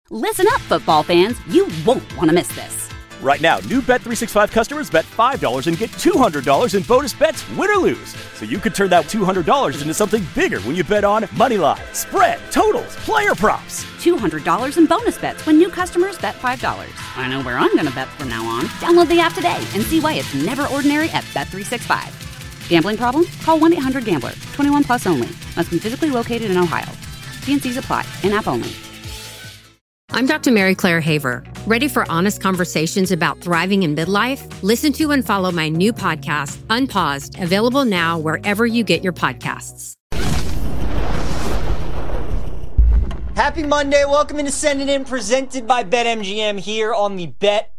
Listen up, football fans. You won't want to miss this. Right now, new Bet365 customers bet $5 and get $200 in bonus bets, win or lose. So you could turn that $200 into something bigger when you bet on Moneyline, spread, totals, player props. $200 in bonus bets when new customers bet $5. I know where I'm going to bet from now on. Download the app today and see why it's never ordinary at Bet365. Gambling problem? Call 1-800-GAMBLER. 21 plus only. Must be physically located in Ohio. T&Cs apply. In-app only. I'm Dr. Mary Claire Haver. Ready for honest conversations about thriving in midlife? Listen to and follow my new podcast, Unpaused, available now wherever you get your podcasts. Happy Monday. Welcome into Send It In, presented by BetMGM here on the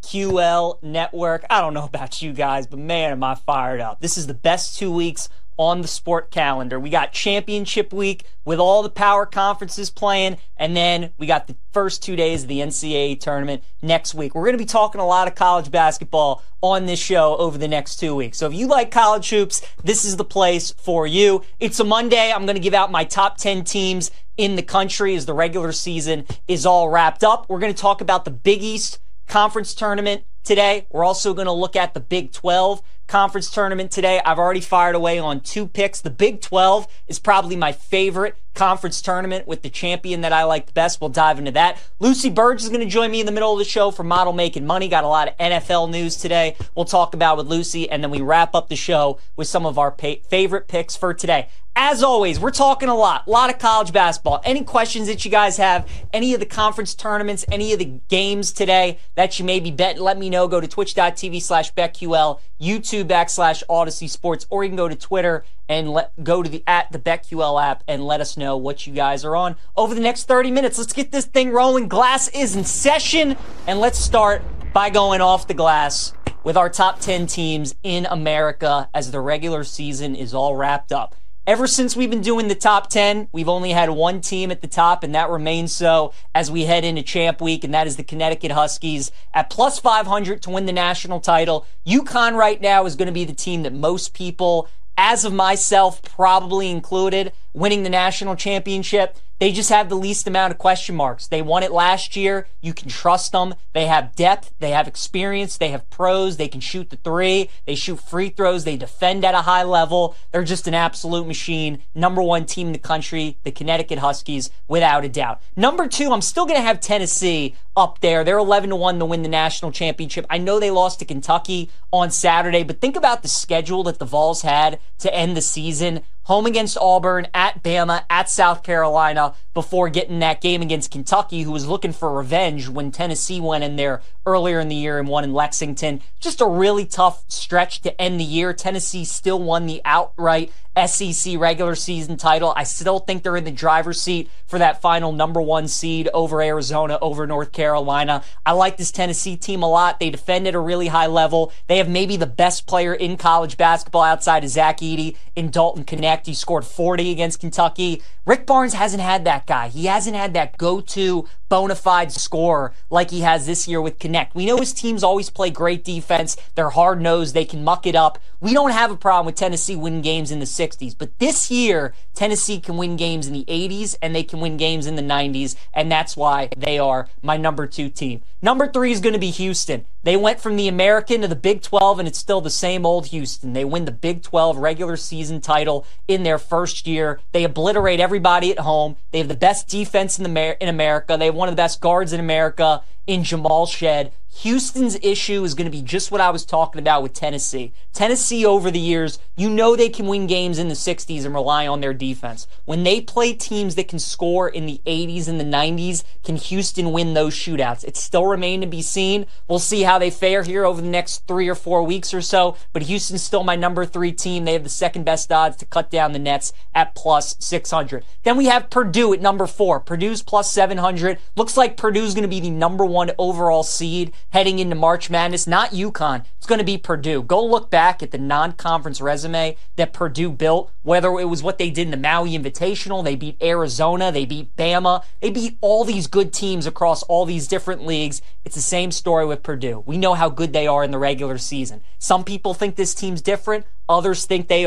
BetQL network. I don't know about you guys, but man, am I fired up. This is the best 2 weeks on the sport calendar. We got championship week with all the power conferences playing, and then we got the first 2 days of the NCAA tournament next week. We're going to be talking a lot of college basketball on this show over the next 2 weeks. So if you like college hoops, this is the place for you. It's a Monday. I'm going to give out my top 10 teams in the country as the regular season is all wrapped up. We're going to talk about the Big East Conference tournament today. We're also going to look at the Big 12 Conference tournament today. I've already fired away on 2 picks. The Big 12 is probably my favorite conference tournament with the champion that I like the best. We'll dive into that. Lucy Burge is going to join me in the middle of the show for Model Making Money. Got a lot of NFL news today we'll talk about with Lucy, and then we wrap up the show with some of our favorite picks for today. As always, we're talking a lot of college basketball. Any questions that you guys have, any of the conference tournaments, any of the games today that you may be betting, let me know. Go to twitch.tv/BetQL, YouTube /Odyssey Sports, or you can go to Twitter and go to the BetQL app and let us know what you guys are on over the next 30 minutes. Let's get this thing rolling. Glass is in session, and let's start by going off the glass with our top 10 teams in America as the regular season is all wrapped up. Ever since we've been doing the top 10, we've only had one team at the top, and that remains so as we head into Champ Week, and that is the Connecticut Huskies at plus 500 to win the national title. UConn right now is going to be the team that most people, as of myself probably included, winning the national championship. They just have the least amount of question marks. They won it last year. You can trust them. They have depth. They have experience. They have pros. They can shoot the three. They shoot free throws. They defend at a high level. They're just an absolute machine. Number 1 team in the country, the Connecticut Huskies, without a doubt. Number 2, I'm still going to have Tennessee up there. They're 11-1 to win the national championship. I know they lost to Kentucky on Saturday, but think about the schedule that the Vols had to end the season. Home against Auburn, at Bama, at South Carolina, before getting that game against Kentucky, who was looking for revenge when Tennessee went in there earlier in the year and won in Lexington. Just a really tough stretch to end the year. Tennessee still won the outright SEC regular season title. I still think they're in the driver's seat for that final number 1 seed over Arizona, over North Carolina. I like this Tennessee team a lot. They defend at a really high level. They have maybe the best player in college basketball outside of Zach Edey in Dalton Knecht. He scored 40 against Kentucky. Rick Barnes hasn't had that guy. He hasn't had that go-to bona fide scorer like he has this year with Knecht. We know his teams always play great defense. They're hard-nosed. They can muck it up. We don't have a problem with Tennessee winning games in the 60s, but this year, Tennessee can win games in the 80s and they can win games in the 90s, and that's why they are my number 2 team. Number 3 is going to be Houston. They went from the American to the Big 12, and it's still the same old Houston. They win the Big 12 regular season title in their first year. They obliterate everybody at home. They have the best defense in America. They have one of the best guards in America in Jamal Shead. Houston's issue is going to be just what I was talking about with Tennessee. Tennessee, over the years, you know they can win games in the 60s and rely on their defense. When they play teams that can score in the 80s and the 90s, can Houston win those shootouts? It still remains to be seen. We'll see how they fare here over the next 3 or 4 weeks or so, but Houston's still my number 3 team. They have the second best odds to cut down the nets at plus 600. Then we have Purdue at number 4. Purdue's plus 700. Looks like Purdue's going to be the number 1 overall seed heading into March Madness. Not UConn. It's going to be Purdue. Go look back at the non-conference resume that Purdue built, whether it was what they did in the Maui Invitational. They beat Arizona. They beat Bama. They beat all these good teams across all these different leagues. It's the same story with Purdue. We know how good they are in the regular season. Some people think this team's different. Others think they aren't.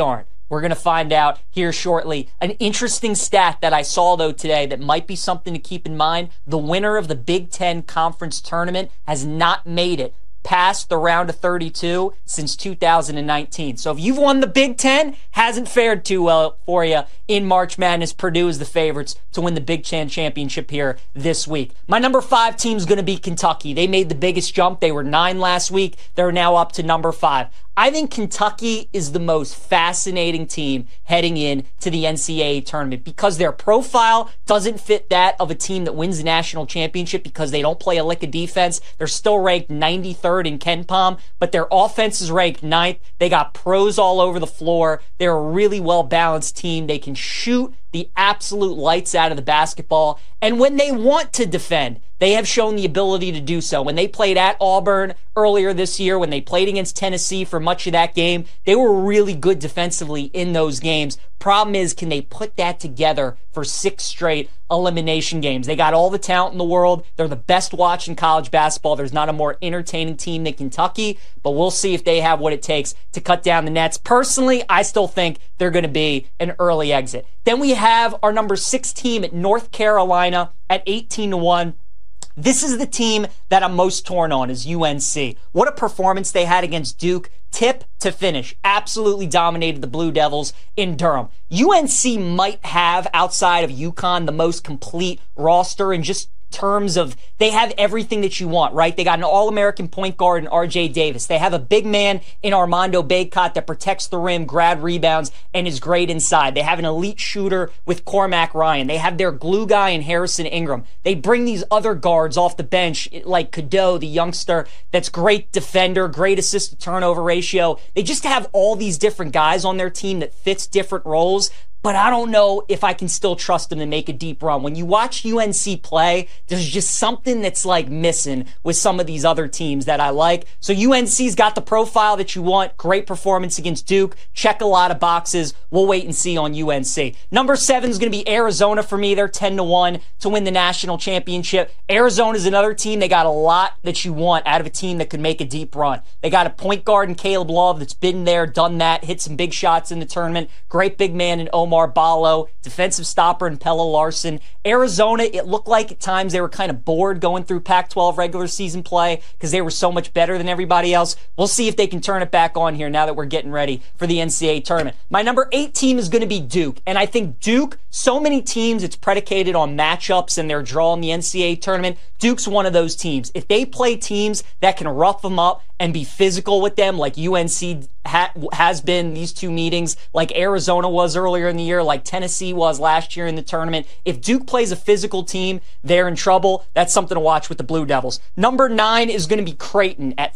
We're going to find out here shortly. An interesting stat that I saw, though, today that might be something to keep in mind. The winner of the Big Ten Conference Tournament has not made it past the round of 32 since 2019. So if you've won the Big Ten, hasn't fared too well for you in March Madness. Purdue is the favorites to win the Big Ten championship here this week. My number 5 team is going to be Kentucky. They made the biggest jump. They were 9 last week. They're now up to number 5. I think Kentucky is the most fascinating team heading in to the NCAA tournament because their profile doesn't fit that of a team that wins the national championship because they don't play a lick of defense. They're still ranked 93rd in KenPom, but their offense is ranked 9th. They got pros all over the floor. They're a really well-balanced team. They can shoot the absolute lights out of the basketball. And when they want to defend, they have shown the ability to do so. When they played at Auburn earlier this year, when they played against Tennessee for much of that game, they were really good defensively in those games. Problem is, can they put that together for 6 straight elimination games? They got all the talent in the world. They're the best watch in college basketball. There's not a more entertaining team than Kentucky, but we'll see if they have what it takes to cut down the nets. Personally, I still think they're going to be an early exit. Then we have our number 6 team at North Carolina at 18-1. This is the team that I'm most torn on, is UNC. What a performance they had against Duke. Tip to finish. Absolutely dominated the Blue Devils in Durham. UNC might have, outside of UConn, the most complete roster in just terms of they have everything that you want, right? They got an All-American point guard in R.J. Davis. They have a big man in Armando Bacot that protects the rim, grab rebounds, and is great inside. They have an elite shooter with Cormac Ryan. They have their glue guy in Harrison Ingram. They bring these other guards off the bench, like Cadeau, the youngster, that's great defender, great assist-to-turnover ratio. They just have all these different guys on their team that fits different roles. But I don't know if I can still trust them to make a deep run. When you watch UNC play, there's just something that's like missing with some of these other teams that I like. So UNC's got the profile that you want. Great performance against Duke. Check a lot of boxes. We'll wait and see on UNC. Number 7 is going to be Arizona for me. They're 10-1 to win the national championship. Arizona's another team. They got a lot that you want out of a team that could make a deep run. They got a point guard in Caleb Love that's been there, done that, hit some big shots in the tournament. Great big man in Omar Ballo, defensive stopper in Pella Larson. Arizona, it looked like at times they were kind of bored going through Pac-12 regular season play because they were so much better than everybody else. We'll see if they can turn it back on here now that we're getting ready for the NCAA tournament. My number 8 team is going to be Duke, and I think Duke, so many teams, it's predicated on matchups and their draw in the NCAA tournament. Duke's one of those teams. If they play teams that can rough them up and be physical with them like UNC has been these 2 meetings, like Arizona was earlier in the year, like Tennessee was last year in the tournament. If Duke plays a physical team, they're in trouble. That's something to watch with the Blue Devils. Number 9 is going to be Creighton at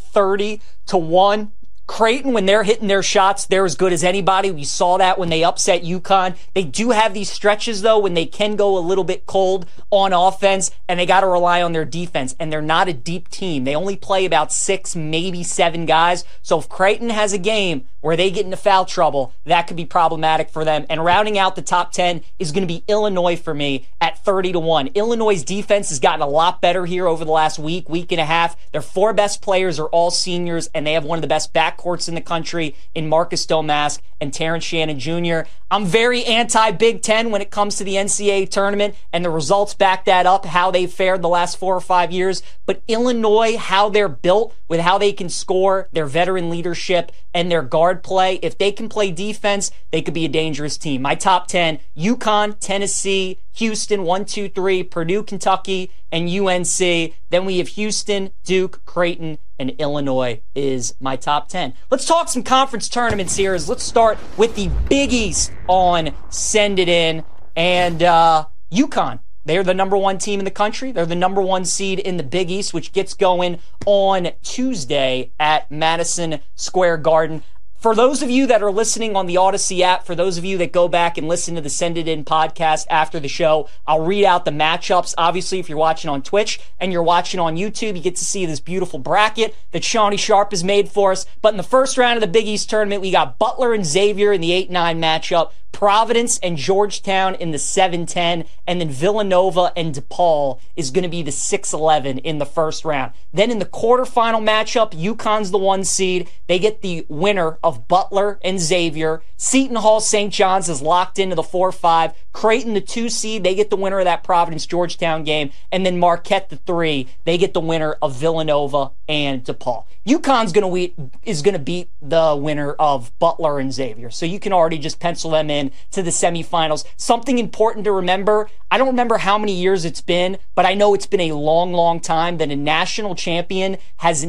30-1. Creighton, when they're hitting their shots, they're as good as anybody. We saw that when they upset UConn. They do have these stretches, though, when they can go a little bit cold on offense, and they got to rely on their defense. And they're not a deep team. They only play about 6, maybe 7 guys. So if Creighton has a game where they get into foul trouble, that could be problematic for them. And rounding out the top 10 is going to be Illinois for me at 30-1. Illinois' defense has gotten a lot better here over the last week and a half. Their 4 best players are all seniors, and they have one of the best backcourts in the country in Marcus Domask and Terrence Shannon Jr. I'm very anti-Big Ten when it comes to the NCAA tournament, and the results back that up, how they've fared the last 4 or 5 years. But Illinois, how they're built with how they can score, their veteran leadership, and their guard play, if they can play defense, they could be a dangerous team. My top 10, UConn, Tennessee, Houston, 1, 2, 3, Purdue, Kentucky, and UNC. Then we have Houston, Duke, Creighton, and Illinois is my top 10. Let's talk some conference tournaments here. Let's start with the Big East on Send It In. And UConn, they're the number 1 team in the country. They're the number 1 seed in the Big East, which gets going on Tuesday at Madison Square Garden. For those of you that are listening on the Odyssey app, for those of you that go back and listen to the Send It In podcast after the show, I'll read out the matchups. Obviously, if you're watching on Twitch and you're watching on YouTube, you get to see this beautiful bracket that Shawnee Sharp has made for us. But in the first round of the Big East tournament, we got Butler and Xavier in the 8-9 matchup, Providence and Georgetown in the 7-10, and then Villanova and DePaul is going to be the 6-11 in the first round. Then in the quarterfinal matchup, UConn's the 1 seed. They get the winner of of Butler and Xavier. Seton Hall St. John's is locked into the 4-5. Creighton, the 2 seed, they get the winner of that Providence-Georgetown game. And then Marquette, the 3, they get the winner of Villanova and DePaul. UConn's is going to beat the winner of Butler and Xavier. So you can already just pencil them in to the semifinals. Something important to remember, I don't remember how many years it's been, but I know it's been a long, long time that a national champion has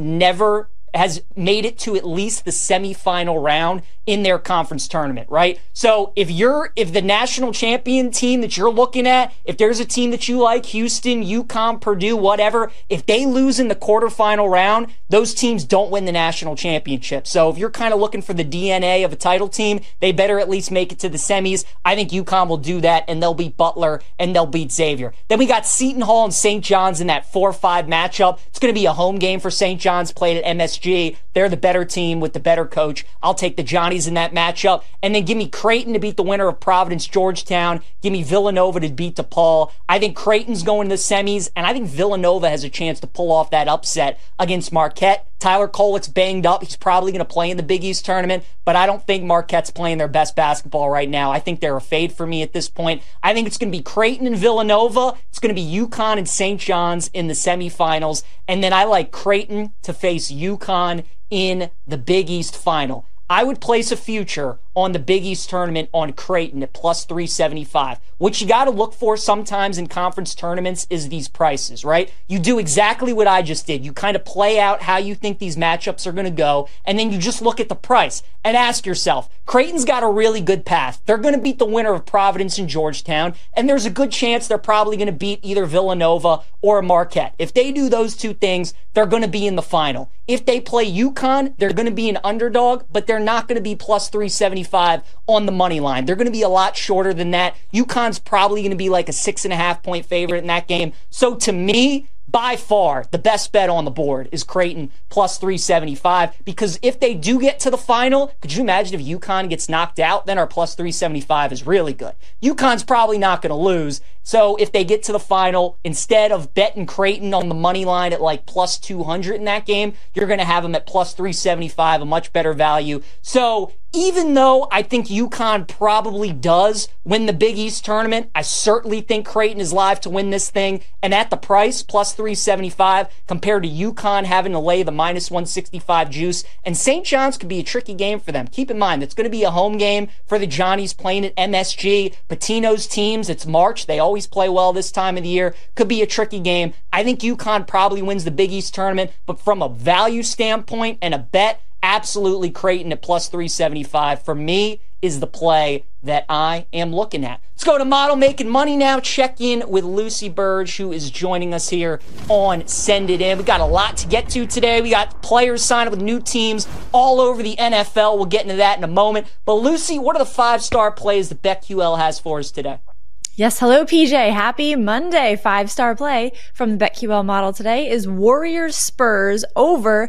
made it to at least the semifinal round in their conference tournament, right? So if the national champion team that you're looking at, if there's a team that you like, Houston, UConn, Purdue, whatever, if they lose in the quarterfinal round, those teams don't win the national championship. So if you're kind of looking for the DNA of a title team, they better at least make it to the semis. I think UConn will do that, and they'll beat Butler, and they'll beat Xavier. Then we got Seton Hall and St. John's in that 4-5 matchup. It's going to be a home game for St. John's, played at MSG. They're the better team with the better coach. I'll take the Johnnies in that matchup. And then give me Creighton to beat the winner of Providence-Georgetown. Give me Villanova to beat DePaul. I think Creighton's going to the semis, and I think Villanova has a chance to pull off that upset against Marquette. Tyler Kolek's banged up. He's probably going to play in the Big East tournament, but I don't think Marquette's playing their best basketball right now. I think they're a fade for me at this point. I think it's going to be Creighton and Villanova. It's going to be UConn and St. John's in the semifinals. And then I like Creighton to face UConn in the Big East final. I would place a future on the Big East tournament on Creighton at plus 375. What you got to look for sometimes in conference tournaments is these prices, right? You do exactly what I just did. You kind of play out how you think these matchups are going to go, and then you just look at the price and ask yourself, Creighton's got a really good path. They're going to beat the winner of Providence and Georgetown, and there's a good chance they're probably going to beat either Villanova or Marquette. If they do those two things, they're going to be in the final. If they play UConn, they're going to be an underdog, but they're not going to be plus 375 on the money line. They're going to be a lot shorter than that. UConn's probably going to be like a 6.5 point favorite in that game. So to me, by far, the best bet on the board is Creighton plus 375, because if they do get to the final, could you imagine if UConn gets knocked out? Then our plus 375 is really good. UConn's probably not going to lose. So if they get to the final, instead of betting Creighton on the money line at like plus 200 in that game, you're going to have them at plus 375, a much better value. So even though I think UConn probably does win the Big East tournament, I certainly think Creighton is live to win this thing. And at the price, plus 375, compared to UConn having to lay the minus 165 juice. And St. John's could be a tricky game for them. Keep in mind, it's going to be a home game for the Johnnies playing at MSG. Pitino's teams, it's March. They always play well this time of the year. Could be a tricky game. I think UConn probably wins the Big East tournament, but from a value standpoint and a bet, absolutely Creighton at plus 375 for me is the play that I am looking at. Let's go to Model Making Money now. Check in with Lucy Burge, who is joining us here on Send It In. We got a lot to get to today. We got players signed up with new teams all over the NFL. We'll get into that in a moment. But Lucy, what are the 5-star plays that BetQL has for us today? Yes, hello PJ. Happy Monday. 5-star play from the BetQL model today is Warriors Spurs over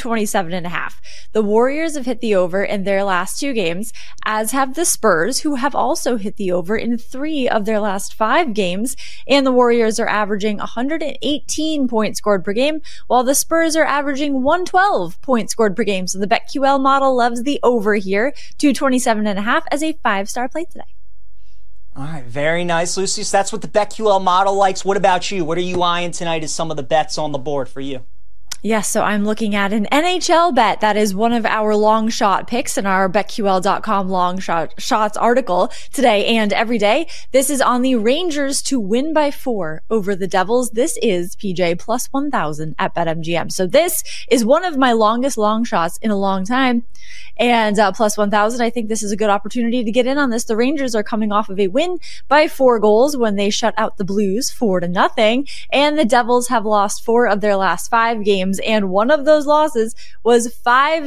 227.5. The Warriors have hit the over in their last 2 games, as have the Spurs, who have also hit the over in 3 of their last 5 games. And the Warriors are averaging 118 points scored per game, while the Spurs are averaging 112 points scored per game. So the BetQL model loves the over here, 227.5 as a 5-star play today. All right, very nice, Lucy. So that's what the BetQL model likes. What about you? What are you eyeing tonight as some of the bets on the board for you? Yes, so I'm looking at an NHL bet. That is one of our long shot picks in our BetQL.com long shots article today and every day. This is on the Rangers to win by 4 over the Devils. This is PJ plus 1,000 at BetMGM. So this is one of my longest long shots in a long time. And plus 1,000, I think this is a good opportunity to get in on this. The Rangers are coming off of a win by 4 goals when they shut out the Blues 4-0. And the Devils have lost 4 of their last 5 games. And one of those losses was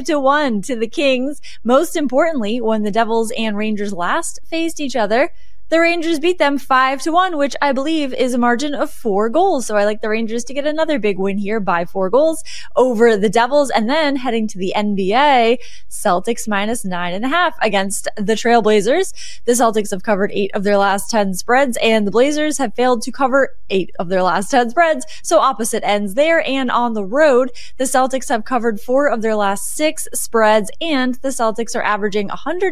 5-1 to the Kings. Most importantly, when the Devils and Rangers last faced each other, the Rangers beat them 5-1, which I believe is a margin of 4 goals. So I like the Rangers to get another big win here by 4 goals over the Devils. And then heading to the NBA, Celtics minus 9.5 against the Trailblazers. The Celtics have covered 8 of their last 10 spreads, and the Blazers have failed to cover 8 of their last 10 spreads. So opposite ends there. And on the road, the Celtics have covered 4 of their last 6 spreads, and the Celtics are averaging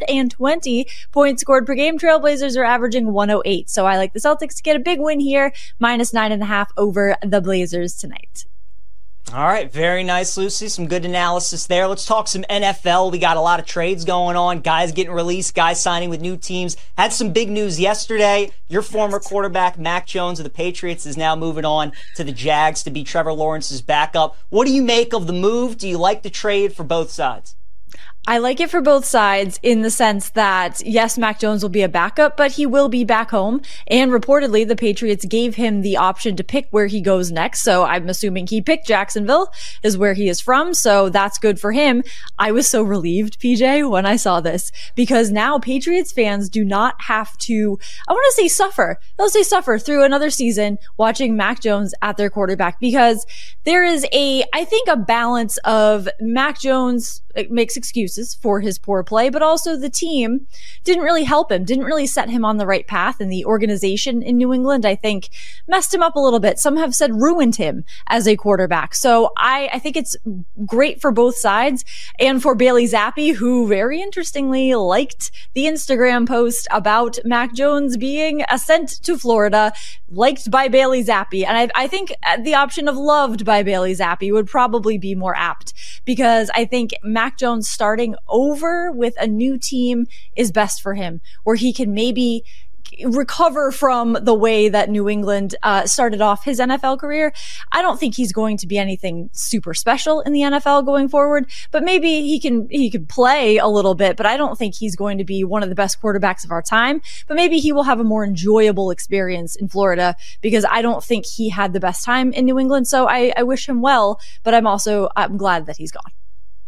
120 points scored per game. Trailblazers are averaging 108. So I like the Celtics to get a big win here, minus 9.5 over the Blazers tonight. All right, very nice, Lucy. Some good analysis there. Let's talk some NFL. We got a lot of trades going on, guys getting released, guys signing with new teams. Had some big news yesterday. Your former quarterback, Mac Jones of the Patriots, is now moving on to the Jags to be Trevor Lawrence's backup. What do you make of the move? Do you like the trade for both sides? I like it for both sides in the sense that, yes, Mac Jones will be a backup, but he will be back home. And reportedly, the Patriots gave him the option to pick where he goes next. So I'm assuming he picked Jacksonville is where he is from. So that's good for him. I was so relieved, PJ, when I saw this, because now Patriots fans do not have to, I want to say suffer. They'll say suffer through another season watching Mac Jones at their quarterback, because there is I think a balance of Mac Jones makes excuses for his poor play, but also the team didn't really help him, didn't really set him on the right path. And the organization in New England, I think, messed him up a little bit. Some have said ruined him as a quarterback. So I think it's great for both sides. And for Bailey Zappi, who very interestingly liked the Instagram post about Mac Jones being sent to Florida, liked by Bailey Zappi. And I think the option of loved by Bailey Zappi would probably be more apt, because I think Mac Jones starting over with a new team is best for him, where he can maybe recover from the way that New England started off his NFL career. I don't think he's going to be anything super special in the NFL going forward, but maybe he could play a little bit, but I don't think he's going to be one of the best quarterbacks of our time. But maybe he will have a more enjoyable experience in Florida, because I don't think he had the best time in New England. So I wish him well, but I'm glad that he's gone.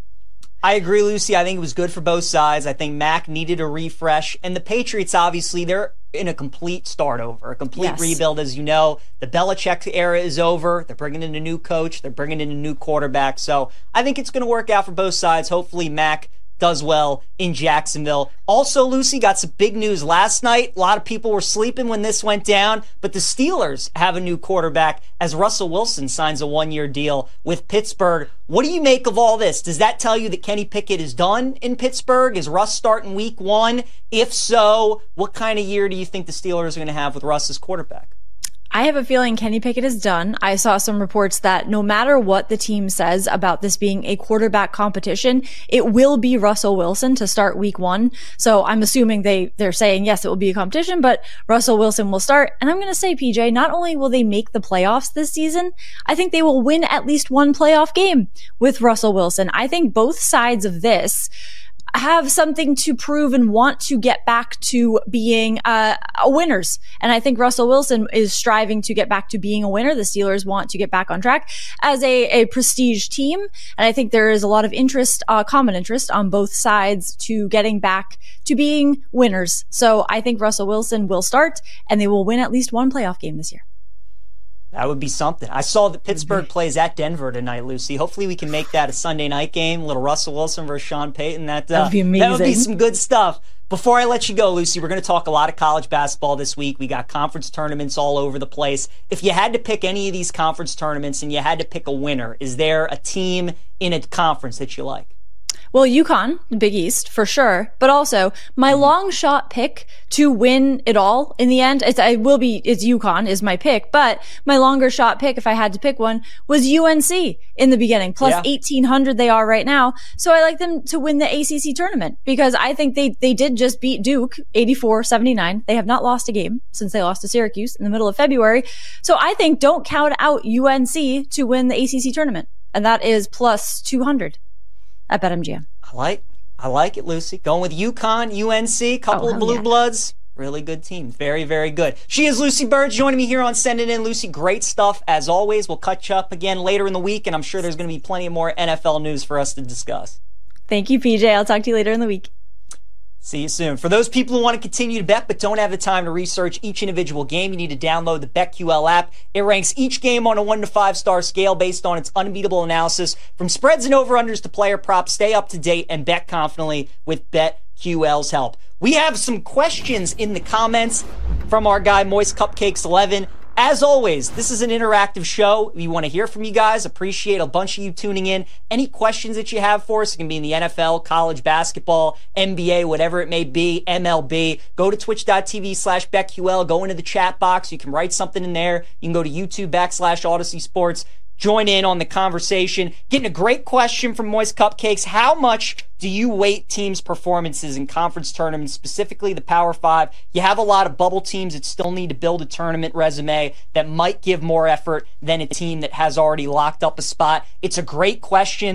I agree, Lucy. I think it was good for both sides. I think Mac needed a refresh. And the Patriots, obviously, they're in a complete start over, a complete rebuild, as you know. The Belichick era is over. They're bringing in a new coach. They're bringing in a new quarterback. So I think it's going to work out for both sides. Hopefully Mac does well in Jacksonville. Also, Lucy, got some big news last night. A lot of people were sleeping when this went down, but the Steelers have a new quarterback as Russell Wilson signs a 1-year deal with Pittsburgh. What do you make of all this? Does that tell you that Kenny Pickett is done in Pittsburgh? Is Russ starting week 1? If so, what kind of year do you think the Steelers are going to have with Russ as quarterback? I have a feeling Kenny Pickett is done. I saw some reports that no matter what the team says about this being a quarterback competition, it will be Russell Wilson to start week 1. So I'm assuming they're saying, yes, it will be a competition, but Russell Wilson will start. And I'm going to say, PJ, not only will they make the playoffs this season, I think they will win at least one playoff game with Russell Wilson. I think both sides of this have something to prove and want to get back to being winners. And I think Russell Wilson is striving to get back to being a winner. The Steelers want to get back on track as a prestige team. And I think there is a lot of interest, common interest on both sides to getting back to being winners. So I think Russell Wilson will start, and they will win at least one playoff game this year. That would be something. I saw that Pittsburgh plays at Denver tonight, Lucy. Hopefully we can make that a Sunday night game. A little Russell Wilson versus Sean Payton. That would be amazing. That would be some good stuff. Before I let you go, Lucy, we're going to talk a lot of college basketball this week. We got conference tournaments all over the place. If you had to pick any of these conference tournaments and you had to pick a winner, is there a team in a conference that you like? Well, UConn, Big East, for sure. But also, my long shot pick to win it all in the end, it's UConn is my pick. But my longer shot pick, if I had to pick one, was UNC in the beginning. Plus 1,800 they are right now. So I like them to win the ACC tournament, because I think they did just beat Duke 84-79. They have not lost a game since they lost to Syracuse in the middle of February. So I think don't count out UNC to win the ACC tournament. And that is plus 200. At BetMGM. I like it, Lucy. Going with UConn, UNC, couple of blue bloods. Really good team. Very, very good. She is Lucy Burge joining me here on Send It In. Lucy, great stuff as always. We'll catch up again later in the week, and I'm sure there's going to be plenty of more NFL news for us to discuss. Thank you, PJ. I'll talk to you later in the week. See you soon. For those people who want to continue to bet but don't have the time to research each individual game, you need to download the BetQL app. It ranks each game on a 1 to 5 star scale based on its unbeatable analysis. From spreads and over-unders to player props, stay up to date and bet confidently with BetQL's help. We have some questions in the comments from our guy Moist Cupcakes 11. As always, this is an interactive show. We want to hear from you guys. Appreciate a bunch of you tuning in. Any questions that you have for us, it can be in the NFL, college basketball, NBA, whatever it may be, MLB. Go to twitch.tv/BetQL. Go into the chat box. You can write something in there. You can go to YouTube/Odyssey Sports. Join in on the conversation. Getting a great question from Moist Cupcakes. How much do you weight teams' performances in conference tournaments, specifically the Power 5? You have a lot of bubble teams that still need to build a tournament resume that might give more effort than a team that has already locked up a spot. It's a great question.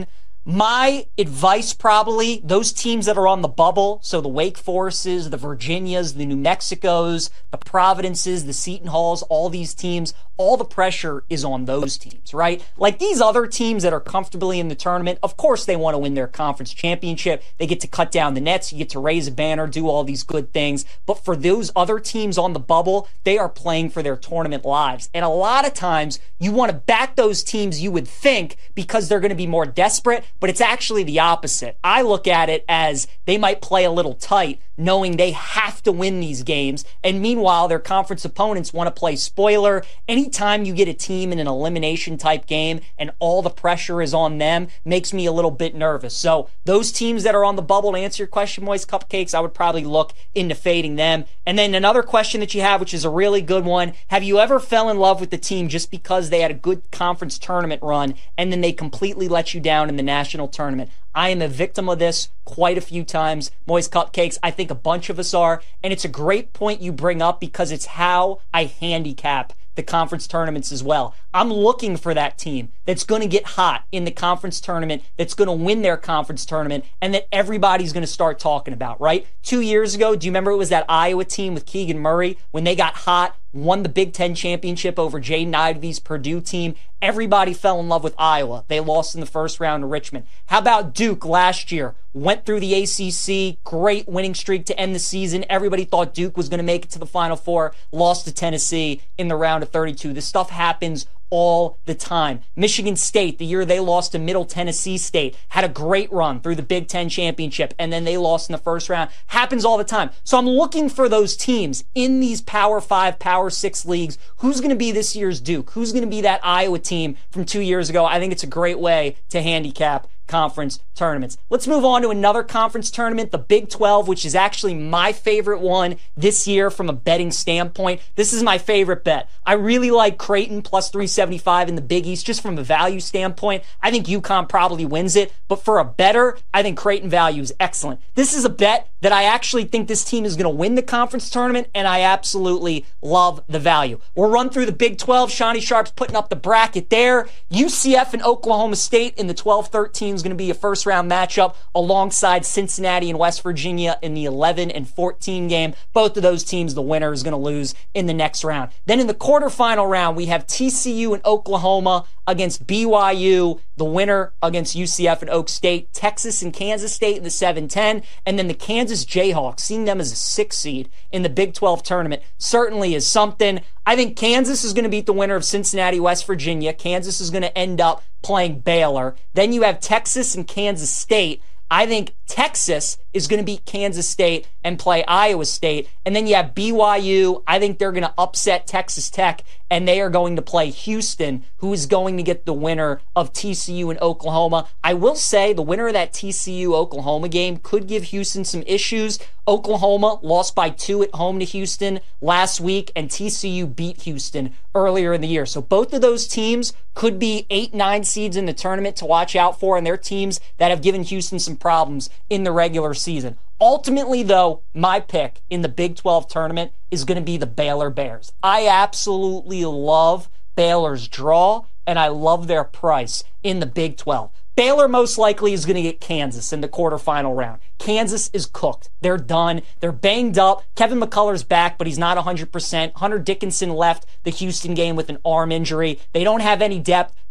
My advice, probably, those teams that are on the bubble, so the Wake Forests, the Virginias, the New Mexicos, the Providences, the Seton Halls, all these teams, all the pressure is on those teams, right? Like these other teams that are comfortably in the tournament, of course they want to win their conference championship. They get to cut down the nets, you get to raise a banner, do all these good things. But for those other teams on the bubble, they are playing for their tournament lives. And a lot of times you want to back those teams, you would think, because they're going to be more desperate, but it's actually the opposite. I look at it as they might play a little tight, knowing they have to win these games. And meanwhile, their conference opponents want to play spoiler. Anytime you get a team in an elimination type game and all the pressure is on them, makes me a little bit nervous. So those teams that are on the bubble, to answer your question, Moist Cupcakes, I would probably look into fading them. And then another question that you have, which is a really good one. Have you ever fell in love with the team just because they had a good conference tournament run and then they completely let you down in the national tournament? I am a victim of this quite a few times. Moist Cupcakes, I think a bunch of us are. And it's a great point you bring up because it's how I handicap the conference tournaments as well. I'm looking for that team that's going to get hot in the conference tournament, that's going to win their conference tournament, and that everybody's going to start talking about, right? 2 years ago, do you remember it was that Iowa team with Keegan Murray when they got hot, won the Big Ten championship over Jaden Ivey's Purdue team? Everybody fell in love with Iowa. They lost in the first round to Richmond. How about Duke last year? Went through the ACC, great winning streak to end the season. Everybody thought Duke was going to make it to the Final Four, lost to Tennessee in the round of 32. This stuff happens all the time. Michigan State, the year they lost to Middle Tennessee State, had a great run through the Big Ten championship, and then they lost in the first round. Happens all the time. So I'm looking for those teams in these Power 5, Power 6 leagues. Who's going to be this year's Duke? Who's going to be that Iowa team from 2 years ago? I think it's a great way to handicap conference tournaments. Let's move on to another conference tournament, the Big 12, which is actually my favorite one this year from a betting standpoint. This is my favorite bet. I really like Creighton plus 375 in the Big East just from a value standpoint. I think UConn probably wins it, but for a better, I think Creighton value is excellent. This is a bet that I actually think this team is going to win the conference tournament, and I absolutely love the value. We'll run through the Big 12. Shawnee Sharp's putting up the bracket there. UCF and Oklahoma State in the 12-13 is going to be a first-round matchup alongside Cincinnati and West Virginia in the 11 and 14 game. Both of those teams, the winner is going to lose in the next round. Then in the quarterfinal round, we have TCU and Oklahoma against BYU, the winner against UCF and Oak State, Texas and Kansas State in the 7-10, and then the Kansas Jayhawks, seeing them as a 6 seed in the Big 12 tournament certainly is something. I think Kansas is going to beat the winner of Cincinnati, West Virginia. Kansas is going to end up playing Baylor. Then you have Texas and Kansas State. I think Texas is going to beat Kansas State and play Iowa State. And then you have BYU. I think they're going to upset Texas Tech, and they are going to play Houston, who is going to get the winner of TCU and Oklahoma. I will say the winner of that TCU-Oklahoma game could give Houston some issues. Oklahoma lost by 2 at home to Houston last week, and TCU beat Houston earlier in the year. So both of those teams could be 8-9 seeds in the tournament to watch out for, and they're teams that have given Houston some problems in the regular season. Ultimately, though, my pick in the Big 12 tournament is going to be the Baylor Bears. I absolutely love Baylor's draw, and I love their price in the Big 12. Baylor most likely is going to get Kansas in the quarterfinal round. Kansas is cooked. They're done. They're banged up. Kevin McCullough's back, but he's not 100%. Hunter Dickinson left the Houston game with an arm injury. They don't have any depth.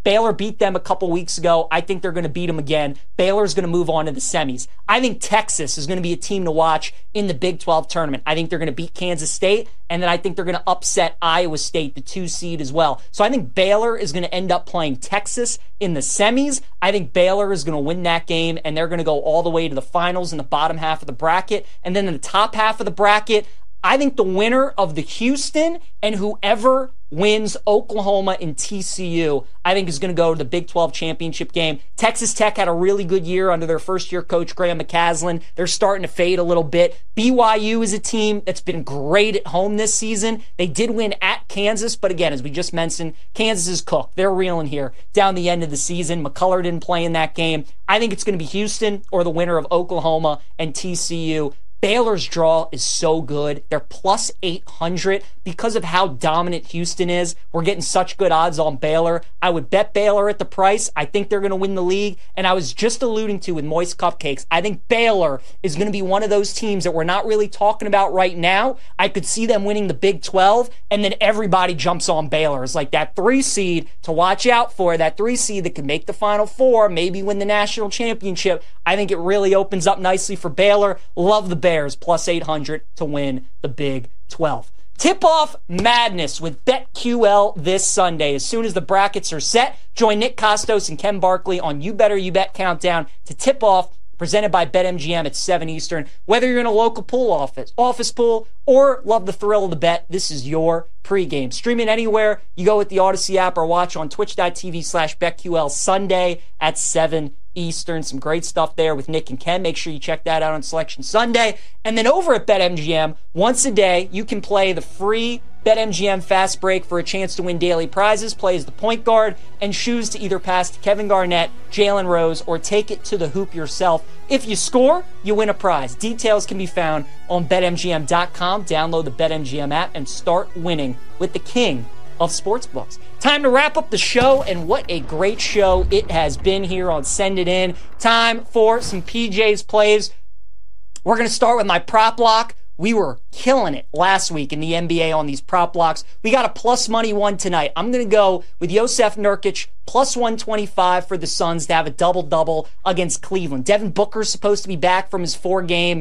Baylor beat them a couple weeks ago. I think they're going to beat them again. Baylor's going to move on to the semis. I think Texas is going to be a team to watch in the Big 12 tournament. I think they're going to beat Kansas State, and then I think they're going to upset Iowa State, the 2 seed as well. So I think Baylor is going to end up playing Texas in the semis. I think Baylor is going to win that game, and they're going to go all the way to the finals in the bottom half of the bracket. And then in the top half of the bracket, I think the winner of the Houston and whoever wins Oklahoma and TCU, I think is going to go to the Big 12 championship game. Texas Tech had a really good year under their first-year coach, Graham McCasland. They're starting to fade a little bit. BYU is a team that's been great at home this season. They did win at Kansas, but again, as we just mentioned, Kansas is cooked. They're reeling here down the end of the season. McCullough didn't play in that game. I think it's going to be Houston or the winner of Oklahoma and TCU. Baylor's draw is so good. They're plus 800 because of how dominant Houston is. We're getting such good odds on Baylor. I would bet Baylor at the price. I think they're going to win the league. And I was just alluding to with Moist Cupcakes, I think Baylor is going to be one of those teams that we're not really talking about right now. I could see them winning the Big 12, and then everybody jumps on Baylor. It's like that 3 seed to watch out for, that 3 seed that could make the Final Four, maybe win the national championship. I think it really opens up nicely for Baylor. Love the Bears, plus 800 to win the Big 12. Tip-off madness with BetQL this Sunday. As soon as the brackets are set, join Nick Costos and Ken Barkley on You Better You Bet Countdown to tip off, presented by BetMGM at 7 Eastern. Whether you're in a local pool office pool, or love the thrill of the bet, this is your pregame. Stream it anywhere. You go with the Odyssey app or watch on twitch.tv/BetQL Sunday at 7 Eastern. Some great stuff there with Nick and Ken. Make sure you check that out on Selection Sunday. And then over at BetMGM, once a day, you can play the free BetMGM Fast Break for a chance to win daily prizes. Play as the point guard and choose to either pass to Kevin Garnett, Jalen Rose, or take it to the hoop yourself. If you score, you win a prize. Details can be found on BetMGM.com. Download the BetMGM app and start winning with the king of sportsbooks. Time to wrap up the show, and what a great show it has been here on Send It In. Time for some PJ's plays. We're going to start with my prop lock. We were killing it last week in the NBA on these prop locks. We got a plus money one tonight. I'm going to go with Jusuf Nurkic, plus 125 for the Suns to have a double-double against Cleveland. Devin Booker's supposed to be back from his 4-game.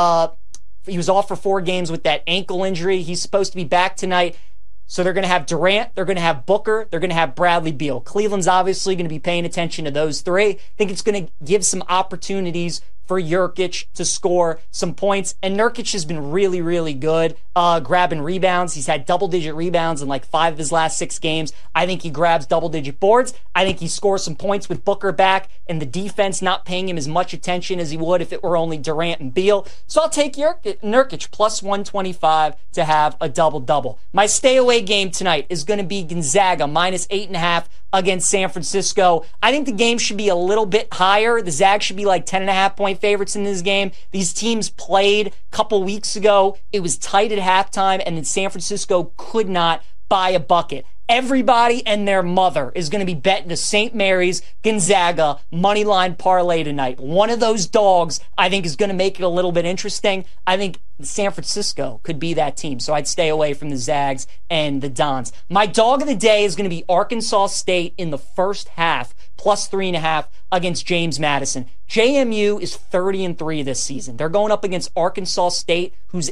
He was off for 4 games with that ankle injury. He's supposed to be back tonight. So they're going to have Durant, they're going to have Booker, they're going to have Bradley Beal. Cleveland's obviously going to be paying attention to those 3. I think it's going to give some opportunities for Nurkic to score some points. And Nurkic has been really, really good grabbing rebounds. He's had double-digit rebounds in like 5 of his last 6 games. I think he grabs double-digit boards. I think he scores some points with Booker back and the defense not paying him as much attention as he would if it were only Durant and Beal. So I'll take Nurkic plus 125 to have a double-double. My stay-away game tonight is going to be Gonzaga minus 8.5 against San Francisco. I think the game should be a little bit higher. The Zags should be like 10.5-point favorites in this game. These teams played a couple weeks ago. It was tight at halftime, and then San Francisco could not buy a bucket. Everybody and their mother is going to be betting the St. Mary's Gonzaga moneyline parlay tonight. One of those dogs, I think, is going to make it a little bit interesting. I think San Francisco could be that team, so I'd stay away from the Zags and the Dons. My dog of the day is going to be Arkansas State in the first half, plus 3.5 against James Madison. JMU is 30-3 this season. They're going up against Arkansas State, who's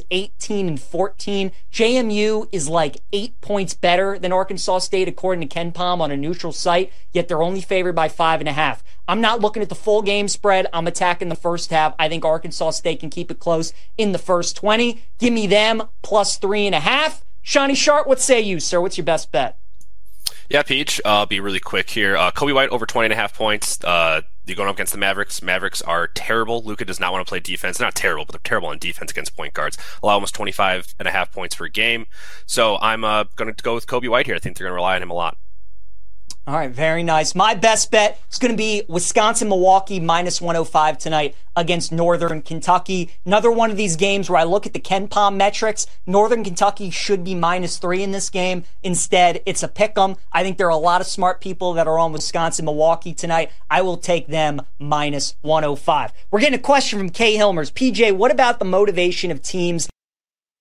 18-14. JMU is like 8 points better than Arkansas State, according to Ken Pom on a neutral site, yet they're only favored by 5.5. I'm not looking at the full game spread. I'm attacking the first half. I think Arkansas State can keep it close in the first 20. Give me them plus 3.5. Shawnee Sharp, what say you, sir? What's your best bet? Yeah, Peach, I'll be really quick here. Kobe White over 20.5 points. You're going up against the Mavericks. Mavericks are terrible. Luka does not want to play defense. They're not terrible, but they're terrible on defense against point guards. Allow almost 25.5 points per game. So I'm going to go with Kobe White here. I think they're going to rely on him a lot. All right, very nice. My best bet is going to be Wisconsin-Milwaukee minus 105 tonight against Northern Kentucky. Another one of these games where I look at the Ken Pom metrics. Northern Kentucky should be minus 3 in this game. Instead, it's a pick'em. I think there are a lot of smart people that are on Wisconsin-Milwaukee tonight. I will take them minus 105. We're getting a question from Kay Hilmers. PJ, what about the motivation of teams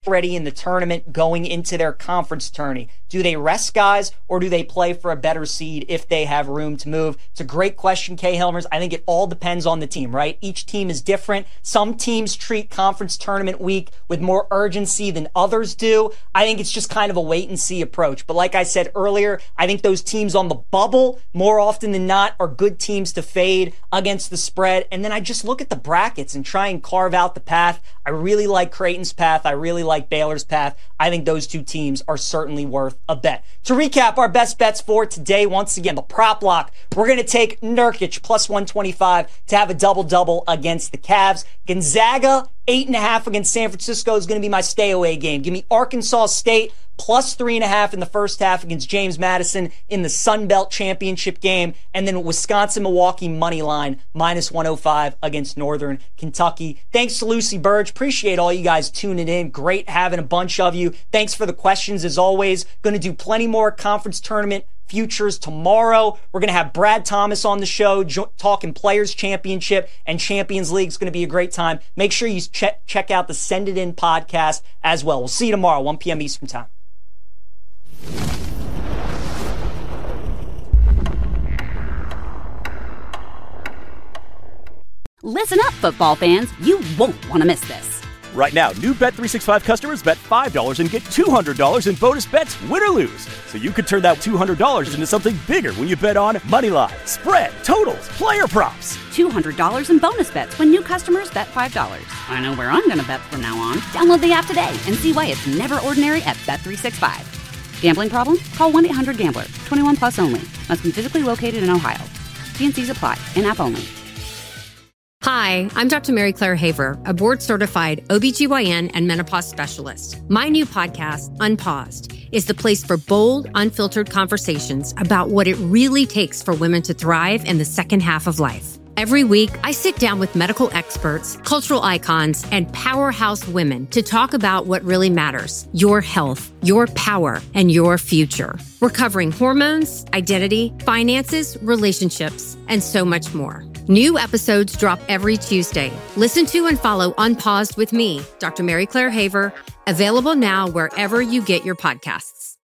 already in the tournament going into their conference tourney? Do they rest guys or do they play for a better seed if they have room to move? It's a great question, Kay Helmers. I think it all depends on the team, right? Each team is different. Some teams treat conference tournament week with more urgency than others do. I think it's just kind of a wait and see approach. But like I said earlier, I think those teams on the bubble more often than not are good teams to fade against the spread. And then I just look at the brackets and try and carve out the path. I really like Creighton's path. I really like Baylor's path. I think those two teams are certainly worth a bet. To recap our best bets for today, once again, the prop lock, we're going to take Nurkic plus 125 to have a double-double against the Cavs. Gonzaga, 8.5 against San Francisco is going to be my stay away game. Give me Arkansas State plus 3.5 in the first half against James Madison in the Sun Belt Championship game. And then Wisconsin-Milwaukee money line minus 105 against Northern Kentucky. Thanks to Lucy Burge. Appreciate all you guys tuning in. Great having a bunch of you. Thanks for the questions as always. Going to do plenty more conference tournament futures tomorrow. We're going to have Brad Thomas on the show talking Players Championship and Champions League. It's going to be a great time. Make sure you check out the Send It In podcast as well. We'll see you tomorrow, 1 p.m. Eastern Time. Listen up, football fans. You won't want to miss this. Right now, new Bet365 customers bet $5 and get $200 in bonus bets, win or lose. So you could turn that $200 into something bigger when you bet on moneyline, spread, totals, player props. $200 in bonus bets when new customers bet $5. I know where I'm going to bet from now on. Download the app today and see why it's never ordinary at Bet365. Gambling problem? Call 1-800-GAMBLER. 21 plus only. Must be physically located in Ohio. T&Cs apply. In-app only. Hi, I'm Dr. Mary Claire Haver, a board-certified OBGYN and menopause specialist. My new podcast, Unpaused, is the place for bold, unfiltered conversations about what it really takes for women to thrive in the second half of life. Every week, I sit down with medical experts, cultural icons, and powerhouse women to talk about what really matters: your health, your power, and your future. We're covering hormones, identity, finances, relationships, and so much more. New episodes drop every Tuesday. Listen to and follow Unpaused with me, Dr. Mary Claire Haver, available now wherever you get your podcasts.